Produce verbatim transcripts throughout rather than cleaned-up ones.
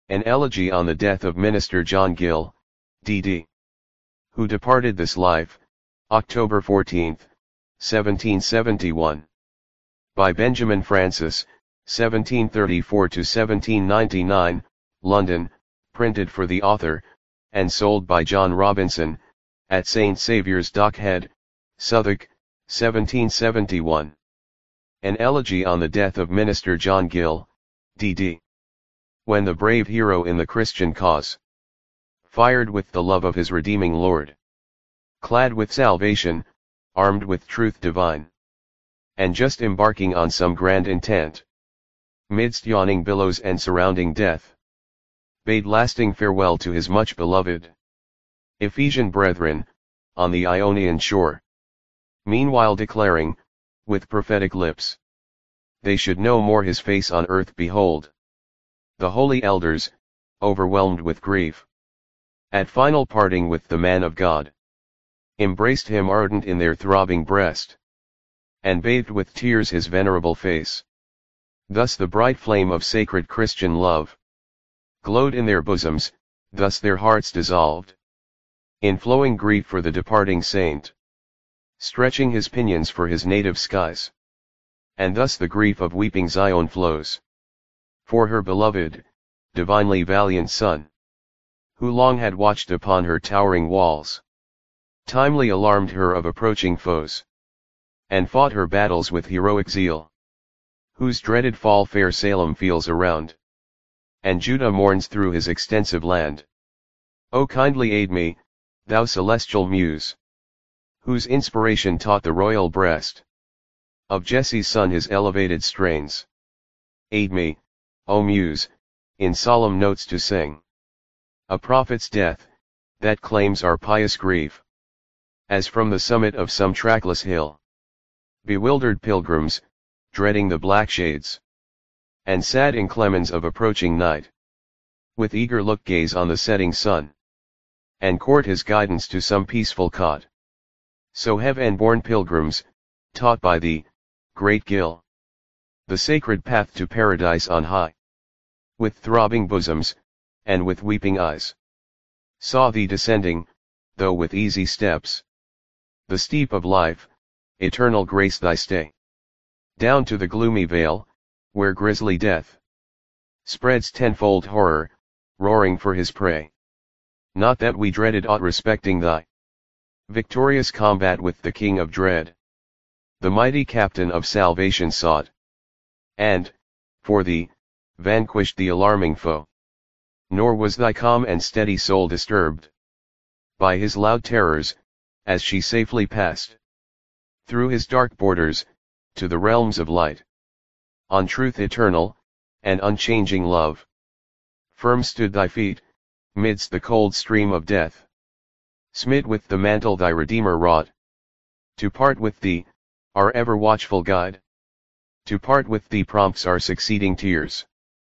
An elegy on the death of Minister John Gill, D D who departed this life, October fourteenth, seventeen seventy-one. By Benjamin Francis, seventeen thirty-four to seventeen ninety-nine, London, printed for the author, and sold by John Robinson, at Saint Saviour's Dockhead, Southwark, seventeen seventy-one. An elegy on the death of Minister John Gill, D D when the brave hero in the Christian cause, fired with the love of his redeeming Lord, clad with salvation, armed with truth divine, and just embarking on some grand intent, midst yawning billows and surrounding death, bade lasting farewell to his much beloved Ephesian brethren, on the Ionian shore, meanwhile declaring, with prophetic lips, they should no more his face on earth behold. The holy elders, overwhelmed with grief, at final parting with the man of God, embraced him ardent in their throbbing breast, and bathed with tears his venerable face. Thus the bright flame of sacred Christian love glowed in their bosoms, thus their hearts dissolved in flowing grief for the departing saint, stretching his pinions for his native skies. And thus the grief of weeping Zion flows for her beloved, divinely valiant son, who long had watched upon her towering walls, timely alarmed her of approaching foes, and fought her battles with heroic zeal, whose dreaded fall fair Salem feels around, and Judah mourns through his extensive land. O kindly aid me, thou celestial muse, whose inspiration taught the royal breast of Jesse's son his elevated strains. Aid me, O muse, in solemn notes to sing a prophet's death, that claims our pious grief, as from the summit of some trackless hill, bewildered pilgrims, dreading the black shades and sad inclemens of approaching night, with eager look gaze on the setting sun, and court his guidance to some peaceful cot. So heaven-born pilgrims, taught by thee, great Gill, the sacred path to paradise on high, with throbbing bosoms, and with weeping eyes, saw thee descending, though with easy steps, the steep of life, eternal grace thy stay, down to the gloomy vale, where grisly death spreads tenfold horror, roaring for his prey. Not that we dreaded aught respecting thy victorious combat with the King of Dread, the mighty captain of salvation sought, and, for thee, vanquished the alarming foe. Nor was thy calm and steady soul disturbed by his loud terrors, as she safely passed through his dark borders, to the realms of light. On truth eternal, and unchanging love, firm stood thy feet, midst the cold stream of death. Smit with the mantle thy Redeemer wrought, to part with thee, our ever watchful guide. To part with thee prompts our succeeding tears,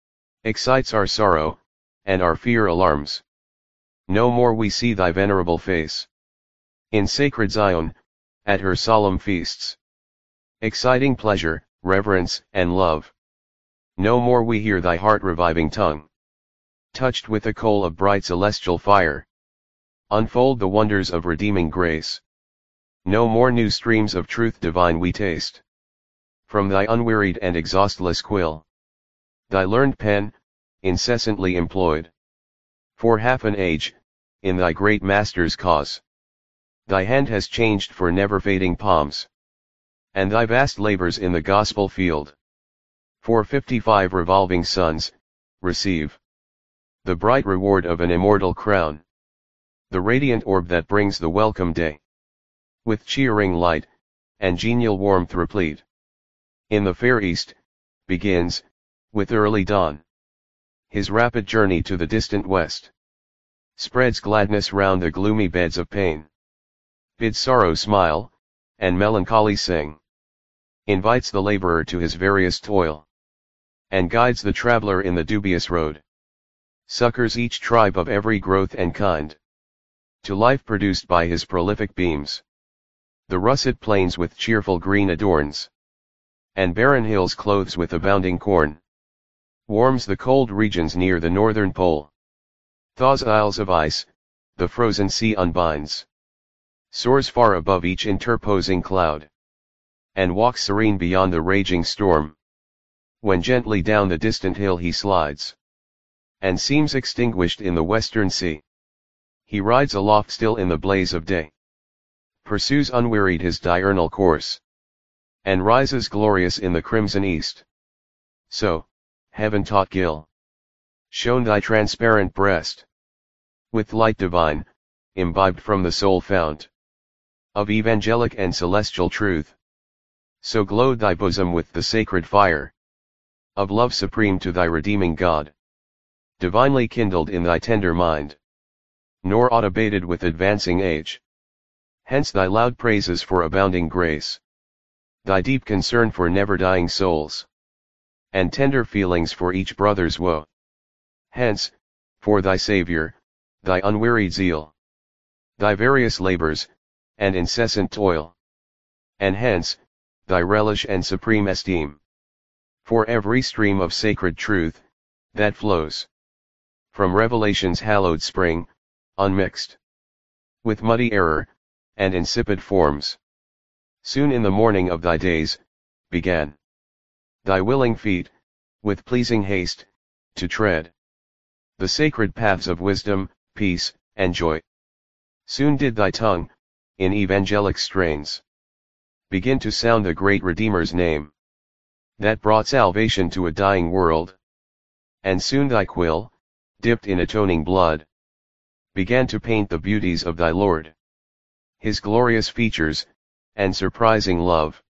excites our sorrow, and our fear alarms. No more we see thy venerable face in sacred Zion, at her solemn feasts, exciting pleasure, reverence, and love. No more we hear thy heart-reviving tongue, touched with a coal of bright celestial fire, unfold the wonders of redeeming grace. No more new streams of truth divine we taste from thy unwearied and exhaustless quill. Thy learned pen, incessantly employed for half an age, in thy great Master's cause. Thy hand has changed for never-fading palms, and thy vast labors in the gospel field, for fifty-five revolving suns, receive the bright reward of an immortal crown, the radiant orb that brings the welcome day, with cheering light, and genial warmth replete. In the fair east, begins, with early dawn, his rapid journey to the distant west, spreads gladness round the gloomy beds of pain, bids sorrow smile, and melancholy sing, invites the laborer to his various toil, and guides the traveler in the dubious road, succors each tribe of every growth and kind, to life produced by his prolific beams. The russet plains with cheerful green adorns, and barren hills clothes with abounding corn. warms the cold regions near the northern pole, thaws isles of ice, the frozen sea unbinds, soars far above each interposing cloud, and walks serene beyond the raging storm, when gently down the distant hill he slides, and seems extinguished in the western sea. He rides aloft still in the blaze of day, pursues unwearied his diurnal course, and rises glorious in the crimson east. So, heaven-taught Gil, shone thy transparent breast, with light divine, imbibed from the soul fount, of evangelic and celestial truth. So glowed thy bosom with the sacred fire, of love supreme to thy redeeming God, divinely kindled in thy tender mind, nor aught abated with advancing age. Hence thy loud praises for abounding grace, thy deep concern for never-dying souls, and tender feelings for each brother's woe. Hence, for thy Saviour, thy unwearied zeal, thy various labors, and incessant toil. And hence, thy relish and supreme esteem for every stream of sacred truth, that flows from revelation's hallowed spring, unmixed with muddy error, and insipid forms. Soon in the morning of thy days, began thy willing feet, with pleasing haste, to tread the sacred paths of wisdom, peace, and joy. Soon did thy tongue, in evangelic strains, begin to sound the great Redeemer's name, that brought salvation to a dying world. And soon thy quill, dipped in atoning blood, began to paint the beauties of thy Lord, his glorious features, and surprising love.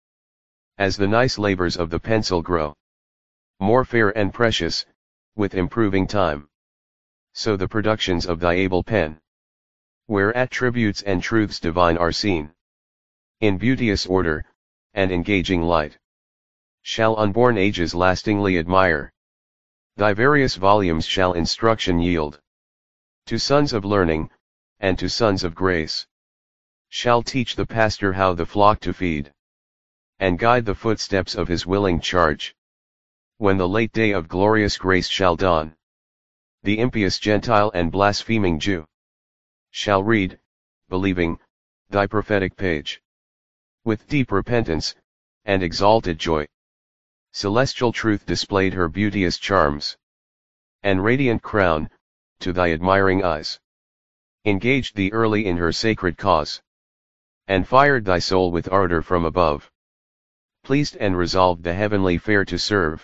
As the nice labors of the pencil grow more fair and precious, with improving time, so the productions of thy able pen, where attributes and truths divine are seen, in beauteous order, and engaging light, shall unborn ages lastingly admire. Thy various volumes shall instruction yield to sons of learning, and to sons of grace, shall teach the pastor how the flock to feed, and guide the footsteps of his willing charge. When the late day of glorious grace shall dawn, the impious Gentile and blaspheming Jew shall read, believing, thy prophetic page, with deep repentance, and exalted joy. Celestial truth displayed her beauteous charms, and radiant crown, to thy admiring eyes, engaged thee early in her sacred cause, and fired thy soul with ardor from above, pleased and resolved the heavenly fair to serve,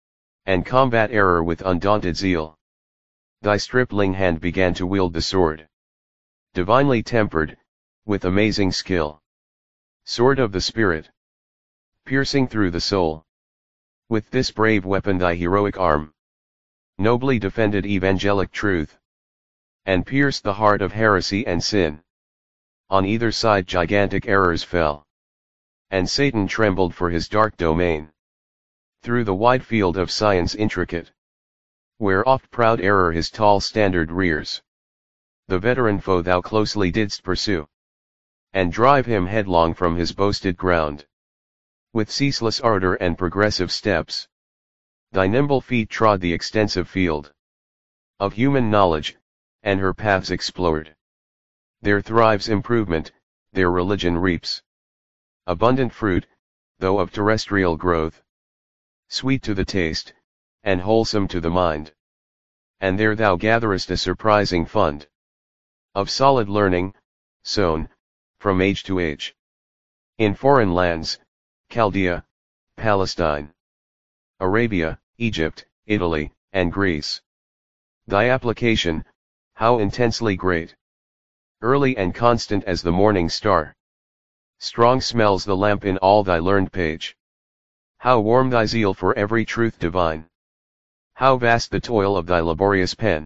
and combat error with undaunted zeal. Thy stripling hand began to wield the sword, divinely tempered, with amazing skill, sword of the Spirit, piercing through the soul. With this brave weapon thy heroic arm nobly defended evangelic truth, and pierced the heart of heresy and sin. On either side gigantic errors fell, and Satan trembled for his dark domain. Through the wide field of science intricate, where oft proud error his tall standard rears, the veteran foe thou closely didst pursue, and drive him headlong from his boasted ground. With ceaseless ardor and progressive steps, thy nimble feet trod the extensive field of human knowledge, and her paths explored. There thrives improvement, their religion reaps abundant fruit, though of terrestrial growth, sweet to the taste, and wholesome to the mind. And there thou gatherest a surprising fund of solid learning, sown, from age to age, in foreign lands, Chaldea, Palestine, Arabia, Egypt, Italy, and Greece. Thy application, how intensely great! Early and constant as the morning star. Strong smells the lamp in all thy learned page. How warm thy zeal for every truth divine! How vast the toil of thy laborious pen!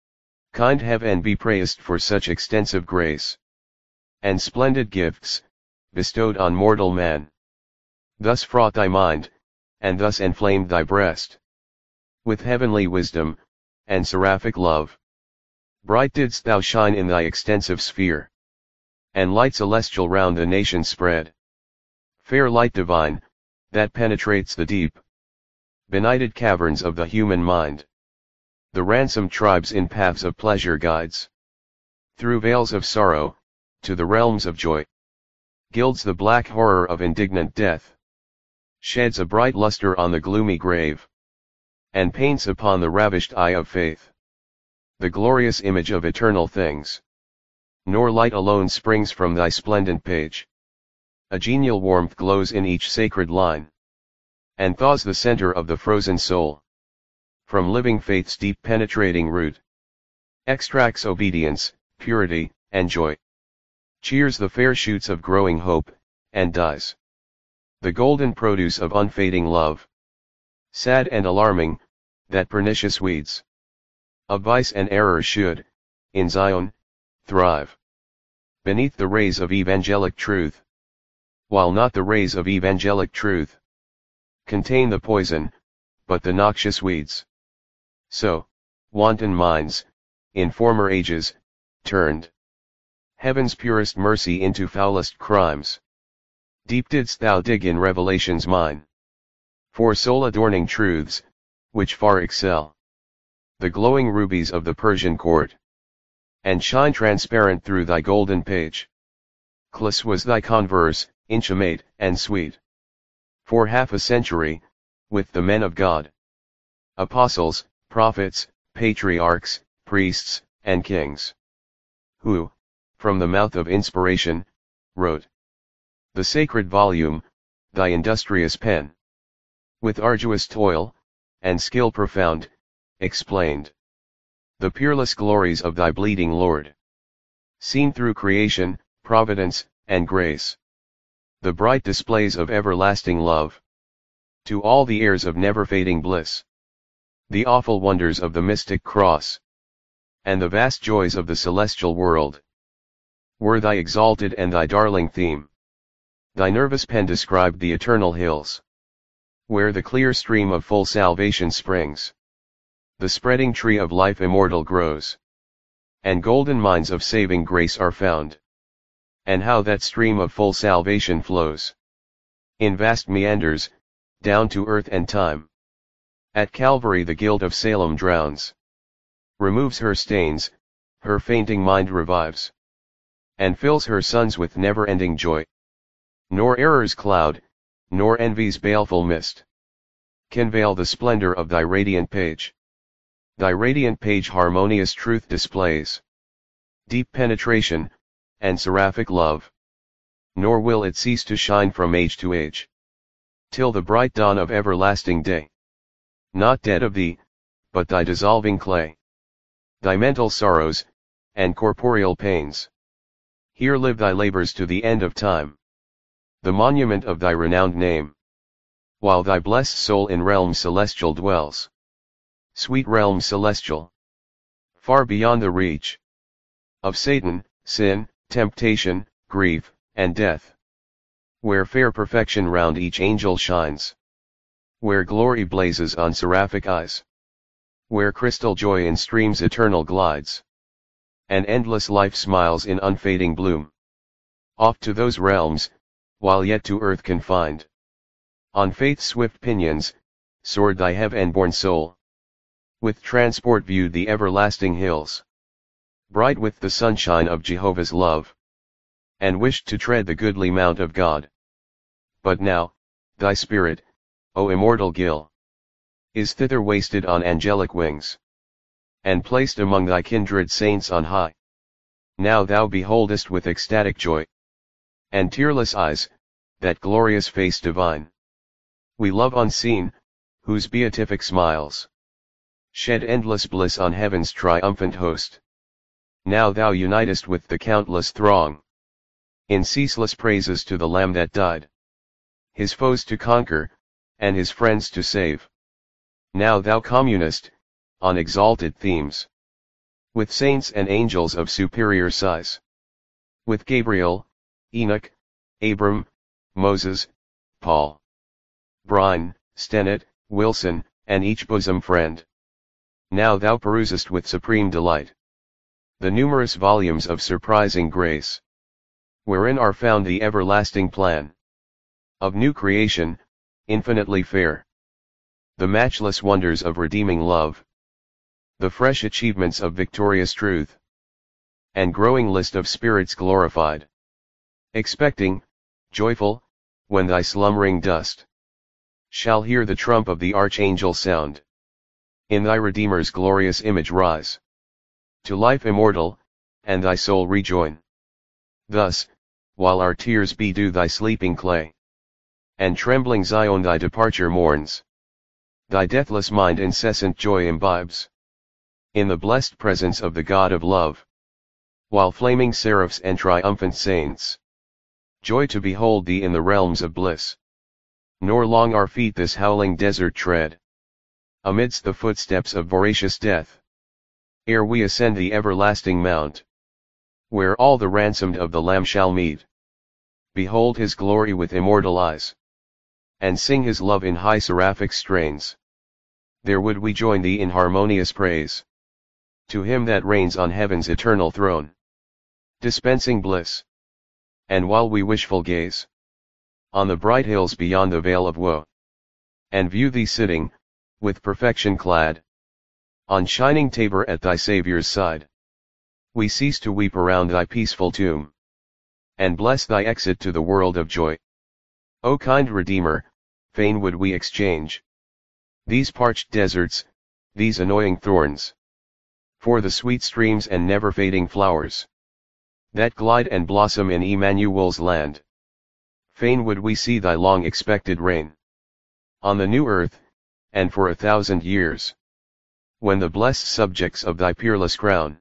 Kind Heaven be praised for such extensive grace, and splendid gifts, bestowed on mortal man. Thus fraught thy mind, and thus enflamed thy breast with heavenly wisdom, and seraphic love. Bright didst thou shine in thy extensive sphere, and light celestial round the nation spread. Fair light divine, that penetrates the deep, benighted caverns of the human mind. The ransomed tribes in paths of pleasure guides. Through veils of sorrow, to the realms of joy. Gilds the black horror of indignant death. Sheds a bright luster on the gloomy grave. And paints upon the ravished eye of faith the glorious image of eternal things. Nor light alone springs from thy splendent page. A genial warmth glows in each sacred line. And thaws the center of the frozen soul. From living faith's deep penetrating root. Extracts obedience, purity, and joy. Cheers the fair shoots of growing hope, and dyes the golden produce of unfading love. Sad and alarming, that pernicious weeds of vice and error should, in Zion, thrive beneath the rays of evangelic truth, while not the rays of evangelic truth contain the poison, but the noxious weeds. So, wanton minds, in former ages, turned heaven's purest mercy into foulest crimes. Deep didst thou dig in Revelation's mine, for soul-adorning truths, which far excel the glowing rubies of the Persian court, and shine transparent through thy golden page. Close was thy converse, intimate and sweet, for half a century, with the men of God, apostles, prophets, patriarchs, priests, and kings, who, from the mouth of inspiration, wrote the sacred volume, thy industrious pen, with arduous toil, and skill profound, explained the peerless glories of thy bleeding Lord, seen through creation, providence, and grace, the bright displays of everlasting love, to all the heirs of never-fading bliss, the awful wonders of the mystic cross, and the vast joys of the celestial world, were thy exalted and thy darling theme. Thy nervous pen described the eternal hills, where the clear stream of full salvation springs, the spreading tree of life immortal grows, and golden mines of saving grace are found, and how that stream of full salvation flows, in vast meanders, down to earth and time. At Calvary the guilt of Salem drowns, removes her stains, her fainting mind revives, and fills her sons with never-ending joy. Nor error's cloud, nor envy's baleful mist, can veil the splendor of thy radiant page. Thy radiant page harmonious truth displays, deep penetration, and seraphic love. Nor will it cease to shine from age to age, till the bright dawn of everlasting day. Not dead of thee, but thy dissolving clay, thy mental sorrows, and corporeal pains. Here live thy labors to the end of time, the monument of thy renowned name, while thy blessed soul in realms celestial dwells. Sweet realm celestial, far beyond the reach of Satan, sin, temptation, grief, and death, where fair perfection round each angel shines, where glory blazes on seraphic eyes, where crystal joy in streams eternal glides, and endless life smiles in unfading bloom. Off to those realms, while yet to earth confined, on faith's swift pinions, soared thy heaven-born soul, with transport viewed the everlasting hills, bright with the sunshine of Jehovah's love, and wished to tread the goodly mount of God. But now, thy spirit, O immortal Gil, is thither wasted on angelic wings, and placed among thy kindred saints on high. Now thou beholdest with ecstatic joy, and tearless eyes, that glorious face divine, we love unseen, whose beatific smiles shed endless bliss on heaven's triumphant host. Now thou unitest with the countless throng, in ceaseless praises to the Lamb that died, his foes to conquer, and his friends to save. Now thou communest, on exalted themes, with saints and angels of superior size, with Gabriel, Enoch, Abram, Moses, Paul, Brian, Stennett, Wilson, and each bosom friend. Now thou perusest with supreme delight the numerous volumes of surprising grace, wherein are found the everlasting plan of new creation, infinitely fair. the matchless wonders of redeeming love, the fresh achievements of victorious truth, and growing list of spirits glorified, expecting, joyful, when thy slumbering dust shall hear the trump of the archangel sound, in thy Redeemer's glorious image rise, to life immortal, and thy soul rejoin. Thus, while our tears bedew thy sleeping clay, and trembling Zion thy departure mourns, thy deathless mind incessant joy imbibes, in the blessed presence of the God of love, while flaming seraphs and triumphant saints joy to behold thee in the realms of bliss. Nor long our feet this howling desert tread, amidst the footsteps of voracious death, ere we ascend the everlasting mount, where all the ransomed of the Lamb shall meet, behold his glory with immortal eyes, and sing his love in high seraphic strains. There would we join thee in harmonious praise, to him that reigns on heaven's eternal throne, dispensing bliss. And while we wishful gaze on the bright hills beyond the veil of woe, and view thee sitting, with perfection clad, on shining Tabor at thy Saviour's side, we cease to weep around thy peaceful tomb, and bless thy exit to the world of joy. O kind Redeemer, fain would we exchange these parched deserts, these annoying thorns, for the sweet streams and never-fading flowers that glide and blossom in Emmanuel's land. Fain would we see thy long-expected reign on the new earth, and for a thousand years, when the blessed subjects of thy peerless crown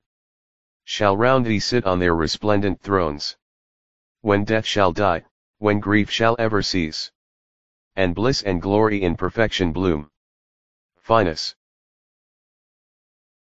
shall round thee sit on their resplendent thrones, when death shall die, when grief shall ever cease, and bliss and glory in perfection bloom. Finis.